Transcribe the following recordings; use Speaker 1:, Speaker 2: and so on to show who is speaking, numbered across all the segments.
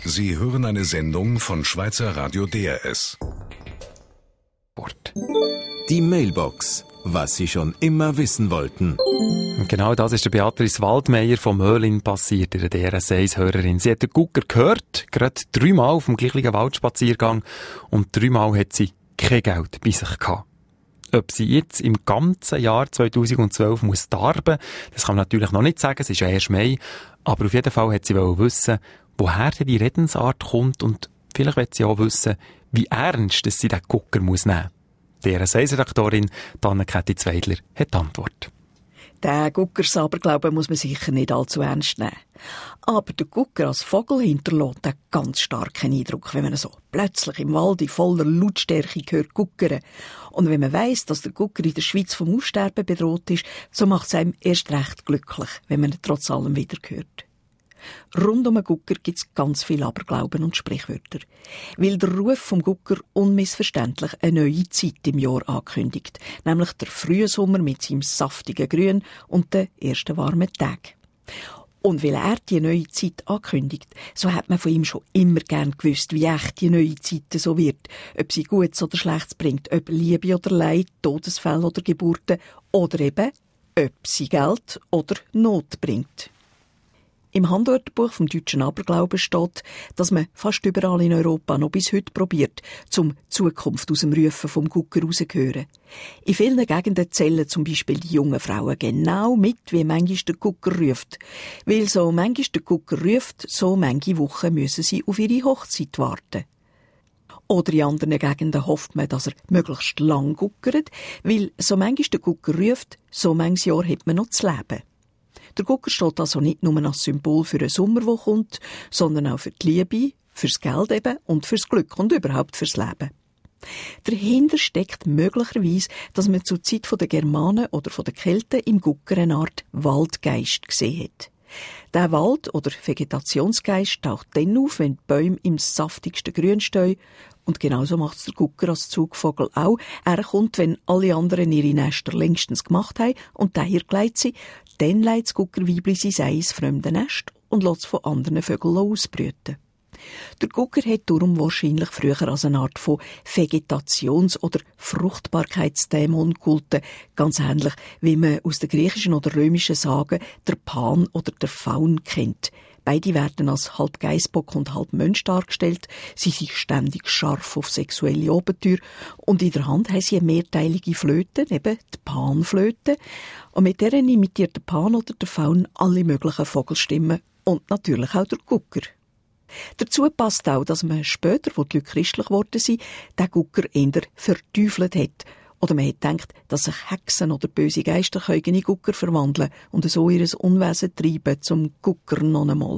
Speaker 1: Sie hören eine Sendung von Schweizer Radio DRS.
Speaker 2: Die Mailbox. Was Sie schon immer wissen wollten.
Speaker 3: Genau das ist der Beatrice Waldmeier vom Möhlin passiert, ihre DRS1-Hörerin. Sie hat den Gucker gehört, gerade 3-mal auf dem gleichen Waldspaziergang, und 3-mal hat sie kein Geld bei sich gehabt. Ob sie jetzt im ganzen Jahr 2012 muss darben, das kann man natürlich noch nicht sagen, es ist ja erst Mai, aber auf jeden Fall hat sie wissen, woher denn die Redensart kommt, und vielleicht will sie auch wissen, wie ernst sie den Gucker muss nehmen. Die DRS1-Redaktorin Anne-Käthi Zweidler hat die Antwort.
Speaker 4: Den Guckersaberglauben muss man sicher nicht allzu ernst nehmen. Aber der Gucker als Vogel hinterlässt einen ganz starken Eindruck, wenn man so plötzlich im Wald in voller Lautstärke hört guckern. Und wenn man weiss, dass der Gucker in der Schweiz vom Aussterben bedroht ist, so macht es einem erst recht glücklich, wenn man ihn trotz allem wieder hört. Rund um den Gucker gibt es ganz viel Aberglauben und Sprichwörter. Weil der Ruf vom Gucker unmissverständlich eine neue Zeit im Jahr ankündigt, nämlich der frühe Sommer mit seinem saftigen Grün und den ersten warmen Tagen. Und weil er die neue Zeit ankündigt, so hat man von ihm schon immer gern gewusst, wie echt die neue Zeit so wird, ob sie Gutes oder Schlechtes bringt, ob Liebe oder Leid, Todesfälle oder Geburten, oder eben, ob sie Geld oder Not bringt. Im Handwörterbuch vom deutschen Aberglauben steht, dass man fast überall in Europa noch bis heute probiert, zum Zukunft aus dem Rufen vom Gucker rauszuhören. In vielen Gegenden zählen zum Beispiel die jungen Frauen genau mit, wie manchmal der Gucker ruft. Weil so manchmal der Gucker ruft, so manche Wochen müssen sie auf ihre Hochzeit warten. Oder in anderen Gegenden hofft man, dass er möglichst lang guckert, weil so manchmal der Gucker ruft, so manches Jahr hat man noch zu leben. Der Gucker steht also nicht nur als Symbol für einen Sommer, der kommt, sondern auch für die Liebe, fürs Geld eben und fürs Glück und überhaupt fürs Leben. Dahinter steckt möglicherweise, dass man zur Zeit der Germanen oder der Kelten im Gucker eine Art Waldgeist gesehen hat. Der Wald- oder Vegetationsgeist taucht dann auf, wenn die Bäume im saftigsten Grün stehen. Und genauso macht es der Gucker als Zugvogel auch. Er kommt, wenn alle anderen ihre Nester längstens gemacht haben und daher gleitet sie, dann legt das Guckerweibli sein ins fremde Nest und lässt es von anderen Vögeln ausbrüten. Der Gucker hat darum wahrscheinlich früher als eine Art von Vegetations- oder Fruchtbarkeitsdämon gehalten, ganz ähnlich wie man aus den griechischen oder römischen Sagen der Pan oder der Faun kennt. Beide werden als halb Geissbock und halb Mensch dargestellt. Sie sind ständig scharf auf sexuelle Abenteuer und in der Hand haben sie eine mehrteilige Flöte, eben die Panflöte. Und mit der imitiert der Pan oder der Faun alle möglichen Vogelstimmen und natürlich auch der Gucker. Dazu passt auch, dass man später, wo die Leute christlich geworden sind, den Gucker eher verteufelt hat. Oder man hat gedacht, dass sich Hexen oder böse Geister in Gucker verwandeln und so ihr Unwesen treiben zum Gucker noch einmal.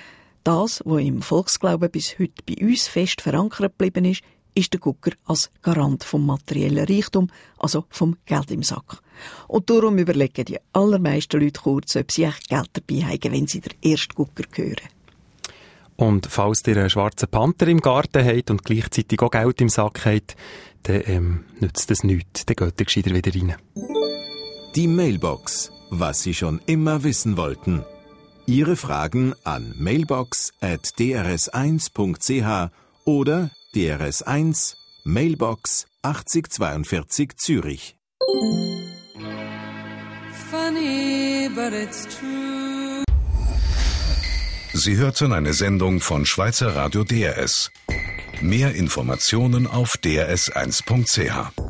Speaker 4: Das, was im Volksglauben bis heute bei uns fest verankert geblieben ist der Gucker als Garant vom materiellen Reichtum, also vom Geld im Sack. Und darum überlegen die allermeisten Leute kurz, ob sie echt Geld dabei haben, wenn sie den ersten Gucker hören.
Speaker 3: Und falls ihr einen schwarzen Panther im Garten habt und gleichzeitig auch Geld im Sack habt, dann nützt das nichts. Dann geht ihr gescheiter wieder rein.
Speaker 2: Die Mailbox. Was Sie schon immer wissen wollten. Ihre Fragen an mailbox@drs1.ch oder DRS1 Mailbox 8042 Zürich.
Speaker 5: Funny, but it's true.
Speaker 1: Sie hörten eine Sendung von Schweizer Radio DRS. Mehr Informationen auf drs1.ch.